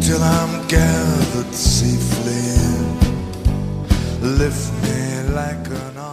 till I'm gathered safely in. Lift me like an